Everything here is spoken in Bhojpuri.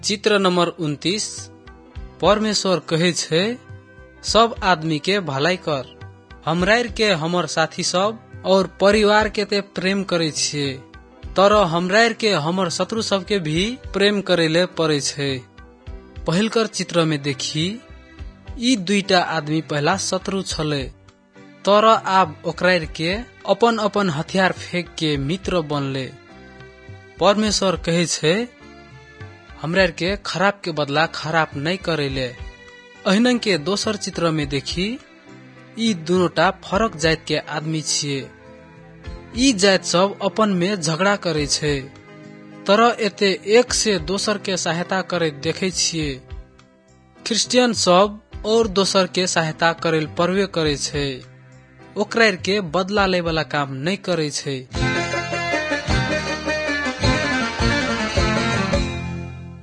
चित्र नंबर 29। परमेश्वर कहे छे सब आदमी के भलाई कर, हमरार के हमर साथी सब और परिवार के ते प्रेम करे छिए, तर हमरार के हमर शत्रु सब के भी प्रेम करेले पड़े छे। पहिलकर चित्र में देखी ई दुईटा आदमी पहला शत्रु छले, तर आब ओकरार के अपन अपन हथियार फेंक के मित्र बनले। परमेश्वर कहे छे हमरार के खराब के बदला खराब नहीं करेले। अहिनंग के दोसर चित्र में देखी ई दोनोटा फरक जात के आदमी छिए। ई जात सब अपन में झगड़ा करे छे, तर एते एक से दोसर के सहायता करे देखे छिए। क्रिश्चियन सब और दोसर के सहायता करेल परवे करे छे, ओकरार के बदला ले वाला काम नहीं करे छे।